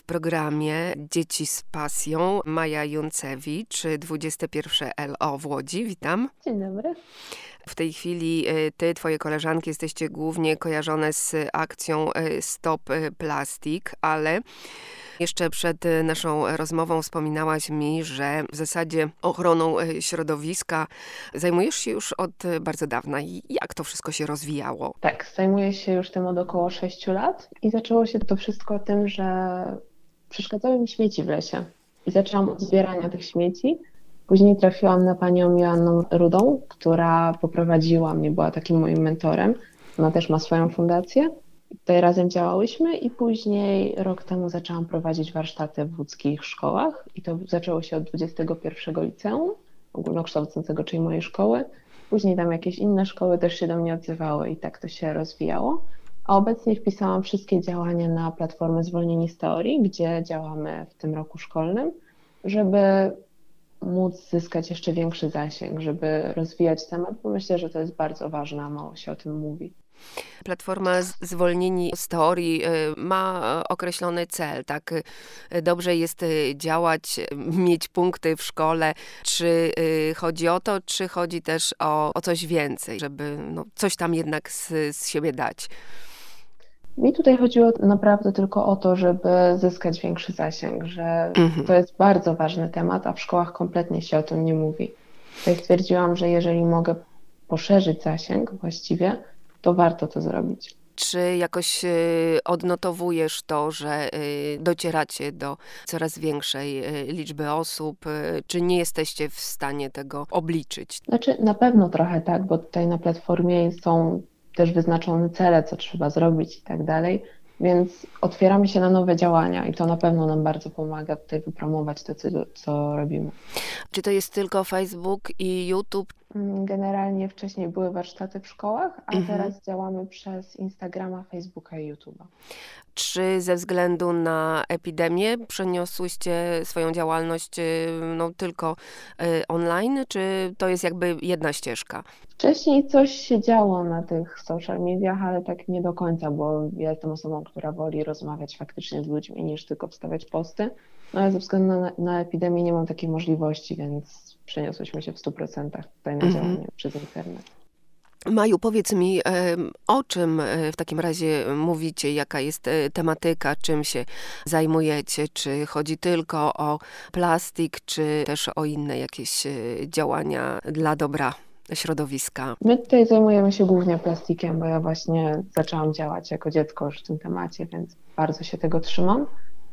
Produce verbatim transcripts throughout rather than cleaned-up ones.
programie Dzieci z pasją Maja Juncewicz, dwudzieste pierwsze L O w Łodzi. Witam. Dzień dobry. W tej chwili ty, twoje koleżanki jesteście głównie kojarzone z akcją Stop Plastik, ale jeszcze przed naszą rozmową wspominałaś mi, że w zasadzie ochroną środowiska zajmujesz się już od bardzo dawna. I jak to wszystko się rozwijało? Tak, zajmuję się już tym od około sześciu lat i zaczęło się to wszystko tym, że przeszkadzały mi śmieci w lesie i zaczęłam od zbierania tych śmieci. Później trafiłam na panią Joanną Rudą, która poprowadziła mnie, była takim moim mentorem. Ona też ma swoją fundację. Tutaj razem działałyśmy i później rok temu zaczęłam prowadzić warsztaty w łódzkich szkołach i to zaczęło się od dwudziestego pierwszego liceum ogólnokształcącego, czyli mojej szkoły. Później tam jakieś inne szkoły też się do mnie odzywały i tak to się rozwijało. A obecnie wpisałam wszystkie działania na platformę Zwolnieni z Teorii, gdzie działamy w tym roku szkolnym, żeby móc zyskać jeszcze większy zasięg, żeby rozwijać temat, bo myślę, że to jest bardzo ważne, a mało się o tym mówi. Platforma Zwolnieni z Teorii ma określony cel, tak? Dobrze jest działać, mieć punkty w szkole. Czy chodzi o to, czy chodzi też o, o coś więcej, żeby no, coś tam jednak z, z siebie dać? Mi tutaj chodziło naprawdę tylko o to, żeby zyskać większy zasięg, że Mhm. to jest bardzo ważny temat, a w szkołach kompletnie się o tym nie mówi. Tutaj stwierdziłam, że jeżeli mogę poszerzyć zasięg właściwie, to warto to zrobić. Czy jakoś odnotowujesz to, że docieracie do coraz większej liczby osób? Czy nie jesteście w stanie tego obliczyć? Znaczy na pewno trochę tak, bo tutaj na platformie są też wyznaczone cele, co trzeba zrobić i tak dalej, więc otwieramy się na nowe działania i to na pewno nam bardzo pomaga tutaj wypromować to, co, co robimy. Czy to jest tylko Facebook i YouTube? Generalnie wcześniej były warsztaty w szkołach, a Mhm. teraz działamy przez Instagrama, Facebooka i YouTube'a. Czy ze względu na epidemię przeniosłyście swoją działalność no, tylko y, online, czy to jest jakby jedna ścieżka? Wcześniej coś się działo na tych social mediach, ale tak nie do końca, bo ja jestem osobą, która woli rozmawiać faktycznie z ludźmi niż tylko wstawiać posty. No ale ze względu na, na epidemię nie mam takiej możliwości, więc przeniosłyśmy się w stu procentach tutaj na Mhm. działanie przez internet. Maju, powiedz mi, o czym w takim razie mówicie, jaka jest tematyka, czym się zajmujecie, czy chodzi tylko o plastik, czy też o inne jakieś działania dla dobra środowiska? My tutaj zajmujemy się głównie plastikiem, bo ja właśnie zaczęłam działać jako dziecko już w tym temacie, więc bardzo się tego trzymam,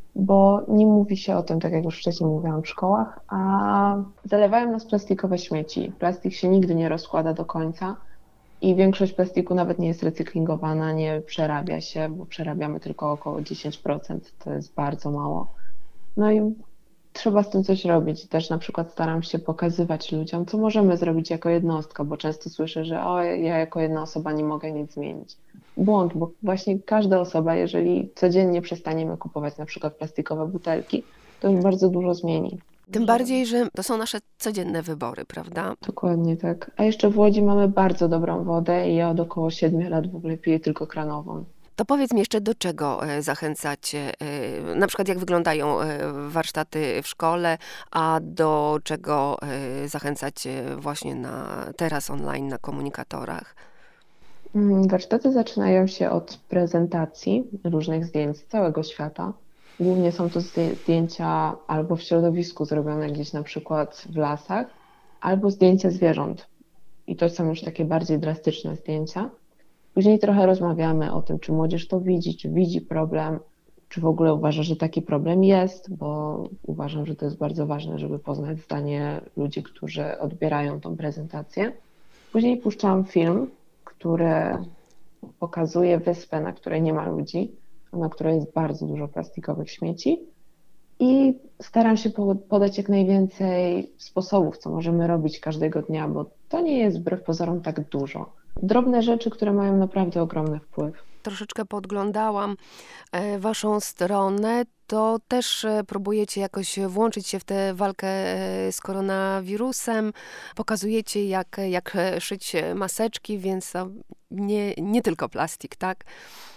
bo nie mówi się o tym, tak jak już wcześniej mówiłam, w szkołach, a zalewają nas plastikowe śmieci. Plastik się nigdy nie rozkłada do końca. I większość plastiku nawet nie jest recyklingowana, nie przerabia się, bo przerabiamy tylko około dziesięć procent, to jest bardzo mało. No i trzeba z tym coś robić. Też na przykład staram się pokazywać ludziom, co możemy zrobić jako jednostka, bo często słyszę, że o, ja jako jedna osoba nie mogę nic zmienić. Błąd, bo właśnie każda osoba, jeżeli codziennie przestaniemy kupować na przykład plastikowe butelki, to już bardzo dużo zmieni. Tym bardziej, że to są nasze codzienne wybory, prawda? Dokładnie tak. A jeszcze w Łodzi mamy bardzo dobrą wodę i ja od około siedmiu lat w ogóle piję tylko kranową. To powiedz mi jeszcze, do czego zachęcacie, na przykład jak wyglądają warsztaty w szkole, a do czego zachęcacie właśnie na, teraz online na komunikatorach? Warsztaty zaczynają się od prezentacji różnych zdjęć z całego świata. Głównie są to zdjęcia albo w środowisku zrobione gdzieś na przykład w lasach, albo zdjęcia zwierząt. I to są już takie bardziej drastyczne zdjęcia. Później trochę rozmawiamy o tym, czy młodzież to widzi, czy widzi problem, czy w ogóle uważa, że taki problem jest, bo uważam, że to jest bardzo ważne, żeby poznać zdanie ludzi, którzy odbierają tą prezentację. Później puszczam film, który pokazuje wyspę, na której nie ma ludzi, na której jest bardzo dużo plastikowych śmieci i staram się podać jak najwięcej sposobów, co możemy robić każdego dnia, bo to nie jest wbrew pozorom tak dużo. Drobne rzeczy, które mają naprawdę ogromny wpływ. Troszeczkę podglądałam waszą stronę, to też próbujecie jakoś włączyć się w tę walkę z koronawirusem. Pokazujecie, jak, jak szyć maseczki, więc nie, nie tylko plastik, tak?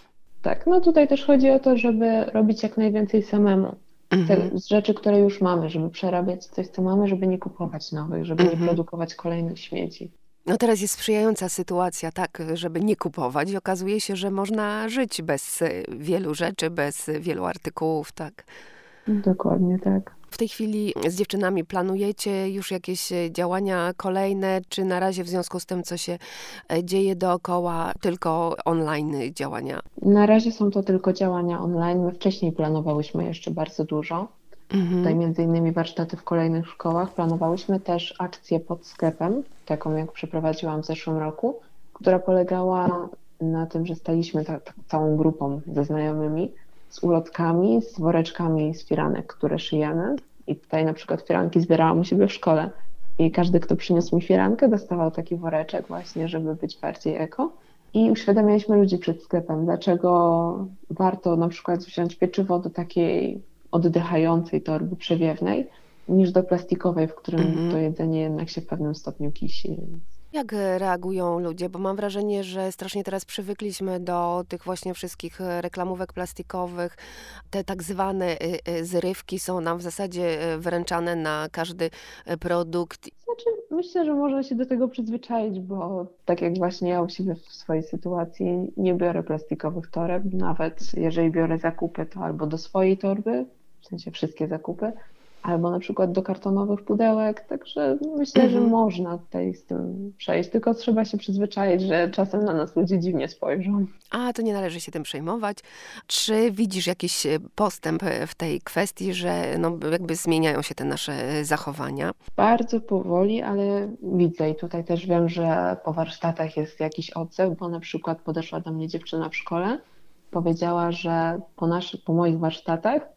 Tak, no tutaj też chodzi o to, żeby robić jak najwięcej samemu. Mhm. Te, z rzeczy, które już mamy, żeby przerabiać coś, co mamy, żeby nie kupować nowych, żeby nie Mhm. produkować kolejnych śmieci. No teraz jest sprzyjająca sytuacja, tak, żeby nie kupować. Okazuje się, że można żyć bez e, wielu rzeczy, bez e, wielu artykułów, tak. Dokładnie tak. W tej chwili z dziewczynami planujecie już jakieś e, działania kolejne, czy na razie w związku z tym, co się e, dzieje dookoła, tylko online działania? Na razie są to tylko działania online. My wcześniej planowałyśmy jeszcze bardzo dużo. Tutaj Mhm. między innymi warsztaty w kolejnych szkołach. Planowałyśmy też akcję pod sklepem, taką jak przeprowadziłam w zeszłym roku, która polegała na tym, że staliśmy ta, ta, całą grupą ze znajomymi z ulotkami, z woreczkami z firanek, które szyjemy. I tutaj na przykład firanki zbierałam u siebie w szkole. I każdy, kto przyniósł mi firankę, dostawał taki woreczek właśnie, żeby być bardziej eko. I uświadamialiśmy ludzi przed sklepem, dlaczego warto na przykład wziąć pieczywo do takiej oddychającej torby przewiewnej, niż do plastikowej, w którym to Mhm. jedzenie jednak się w pewnym stopniu kisi. Jak e, reagują ludzie? Bo mam wrażenie, że strasznie teraz przywykliśmy do tych właśnie wszystkich e, reklamówek plastikowych. Te tak zwane e, e, zrywki są nam w zasadzie e, wręczane na każdy e, produkt. Znaczy, myślę, że można się do tego przyzwyczaić, bo tak jak właśnie ja u siebie w swojej sytuacji nie biorę plastikowych toreb, nawet jeżeli biorę zakupy, to albo do swojej torby, w sensie wszystkie zakupy, albo na przykład do kartonowych pudełek, także myślę, że Mhm. można tutaj z tym przejść, tylko trzeba się przyzwyczaić, że czasem na nas ludzie dziwnie spojrzą. A, to nie należy się tym przejmować. Czy widzisz jakiś e, postęp e, w tej kwestii, że no, jakby zmieniają się te nasze e, zachowania? Bardzo powoli, ale widzę i tutaj też wiem, że po warsztatach jest jakiś odzew, bo na przykład podeszła do mnie dziewczyna w szkole, powiedziała, że po, naszy, po moich warsztatach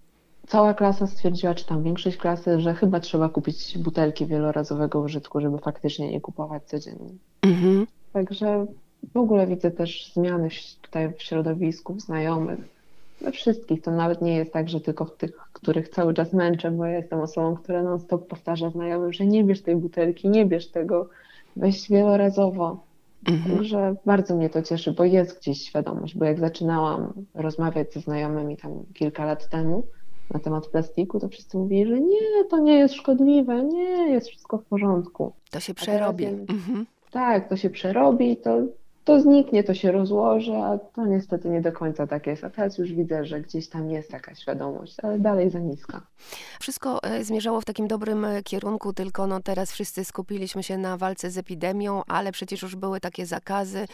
cała klasa stwierdziła, czy tam większość klasy, że chyba trzeba kupić butelki wielorazowego użytku, żeby faktycznie nie kupować codziennie. Mhm. Także w ogóle widzę też zmiany w- tutaj w środowisku, w znajomych, we wszystkich. To nawet nie jest tak, że tylko w tych, których cały czas męczę, bo ja jestem osobą, która non-stop powtarza znajomym, że nie bierz tej butelki, nie bierz tego, weź wielorazowo. Mhm. Także bardzo mnie to cieszy, bo jest gdzieś świadomość, bo jak zaczynałam rozmawiać ze znajomymi tam kilka lat temu na temat plastiku, to wszyscy mówili, że nie, to nie jest szkodliwe, nie, jest wszystko w porządku. To się A teraz przerobi. ja Mhm. tak, to się przerobi, to, to zniknie, to się rozłoży, a to niestety nie do końca tak jest. A teraz już widzę, że gdzieś tam jest taka świadomość, ale dalej za niska. Wszystko e, zmierzało w takim dobrym e, kierunku, tylko no teraz wszyscy skupiliśmy się na walce z epidemią, ale przecież już były takie zakazy,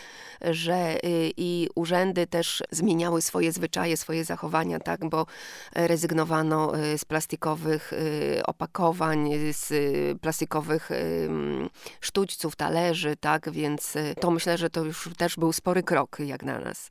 że y, i urzędy też zmieniały swoje zwyczaje, swoje zachowania, tak, bo e, rezygnowano e, z plastikowych e, opakowań, z e, plastikowych e, mm, sztućców, talerzy, tak, więc e, to myślę, że to już też był spory krok jak na nas.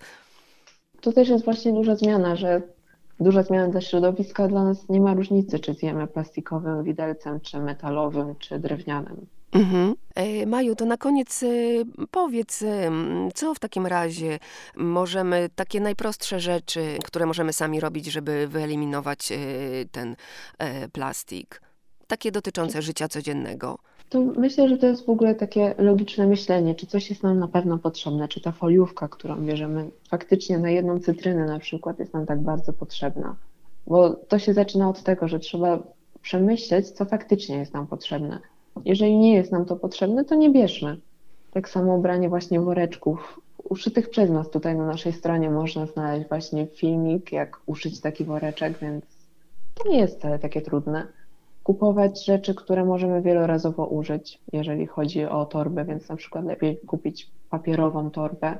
To też jest właśnie duża zmiana, że duża zmiana dla środowiska, dla nas nie ma różnicy, czy zjemy plastikowym widelcem, czy metalowym, czy drewnianym. Mhm. E, Maju, to na koniec e, powiedz, e, m, co w takim razie możemy, takie najprostsze rzeczy, które możemy sami robić, żeby wyeliminować e, ten e, plastik, takie dotyczące życia codziennego. To myślę, że to jest w ogóle takie logiczne myślenie, czy coś jest nam na pewno potrzebne, czy ta foliówka, którą bierzemy faktycznie na jedną cytrynę na przykład jest nam tak bardzo potrzebna. Bo to się zaczyna od tego, że trzeba przemyśleć, co faktycznie jest nam potrzebne. Jeżeli nie jest nam to potrzebne, to nie bierzmy. Tak samo branie właśnie woreczków uszytych przez nas. Tutaj na naszej stronie można znaleźć właśnie filmik, jak uszyć taki woreczek, więc to nie jest wcale takie trudne. Kupować rzeczy, które możemy wielorazowo użyć, jeżeli chodzi o torbę, więc na przykład lepiej kupić papierową torbę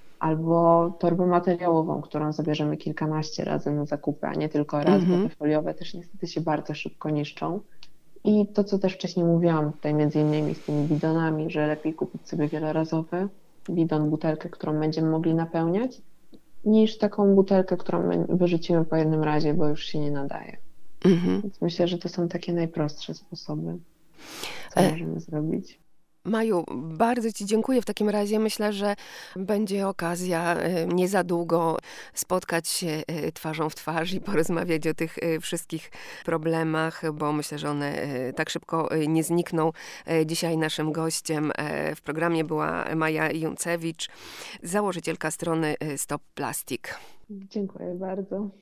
albo torbę materiałową, którą zabierzemy kilkanaście razy na zakupy, a nie tylko raz, bo te Mhm. foliowe też niestety się bardzo szybko niszczą. I to, co też wcześniej mówiłam, tutaj między innymi z tymi bidonami, że lepiej kupić sobie wielorazowy bidon, butelkę, którą będziemy mogli napełniać, niż taką butelkę, którą my wyrzucimy po jednym razie, bo już się nie nadaje. Mhm. Więc myślę, że to są takie najprostsze sposoby, co E, możemy zrobić. Maju, bardzo Ci dziękuję. W takim razie myślę, że będzie okazja e, nie za długo spotkać się e, twarzą w twarz i porozmawiać o tych e, wszystkich problemach, bo myślę, że one e, tak szybko e, nie znikną. E, Dzisiaj naszym gościem e, w programie była Maja Juncewicz, założycielka strony e, Stop Plastic. Dziękuję bardzo.